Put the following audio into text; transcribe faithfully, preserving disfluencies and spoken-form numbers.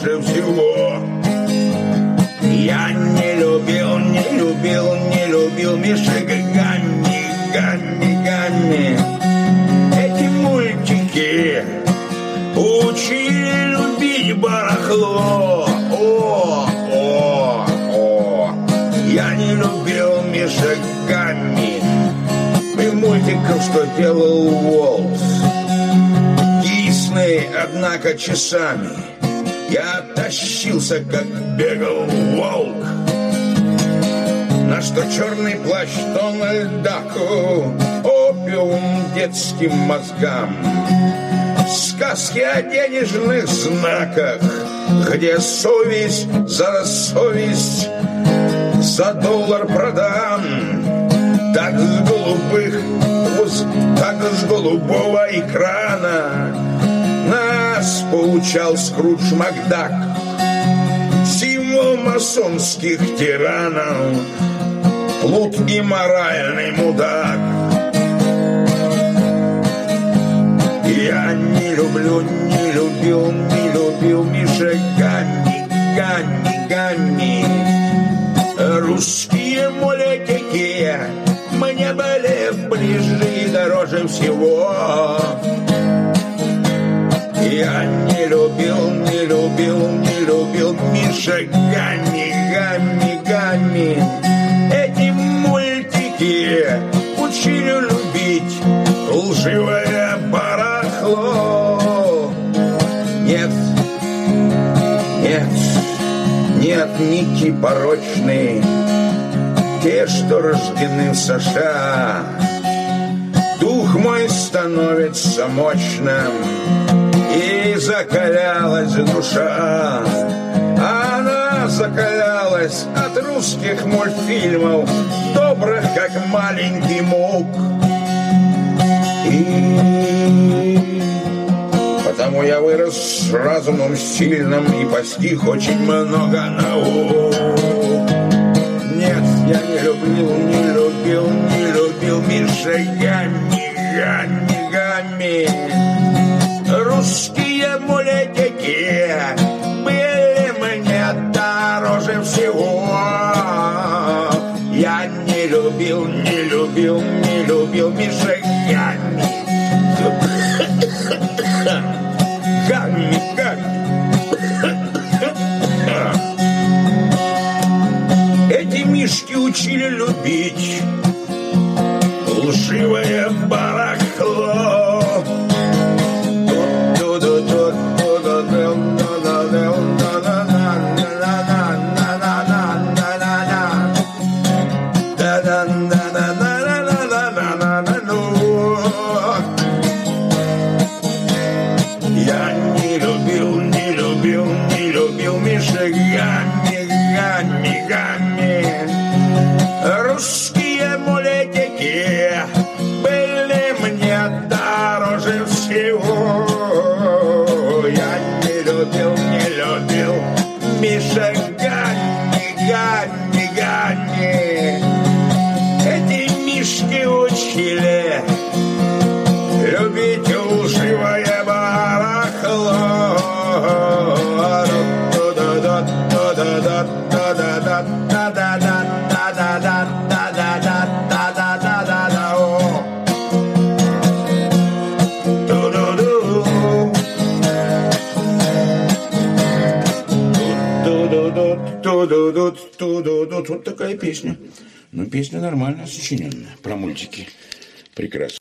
дороже всего. Я не любил, не любил, не любил Мишек Гамми, Гамми, Гамми. Эти мультики учили любить барахло. О, о, о. Я не любил Мишек Гамми и мультиков, что делал Уолт. Дисней, однако, часами я тащился, как бегал волк. На что черный плащ Дональдаку, опиум детским мозгам. Сказки о денежных знаках, где совесть за совесть за доллар продам. Так с голубых, так с голубого экрана нас поучал Скрудж Макдак, символ масонских тиранов, плут и моральный мудак. Я не люблю, не любил, не любил Мишек Гамми, Гамми, Гамми. Русские мультики мне были ближе и дороже всего. Я не любил, не любил, не любил Мишек Гамми, Гамми, Гамми. Эти мультики учили любить лживое барахло. Нет, нет, нет, нити порочные, те, что рождены в США. Дух мой становится мощным, и закалялась душа. Она закалялась от русских мультфильмов, добрых, как маленький мук. И потому я вырос с разумом сильным и постиг очень много наук. Нет, я не любил, не любил, не любил Мишек Гамми, Гамми, Гамми. Русские мультики были мне дороже всего. Я не любил, не любил, не любил Мишек Гамми. Гамми, Гамми. Эти мишки учили любить лживое барахло. Я не любил, не любил, не любил Мишек Гамми, Гамми, Гамми. Русские мультики были мне дороже всего. Я не любил, не любил Мишек Гамми, Гамми, Гамми. Эти мишки учили любить лживое барахло. Вот такая песня. Ну, песня нормально сочиненная, про мультики. Прекрасно.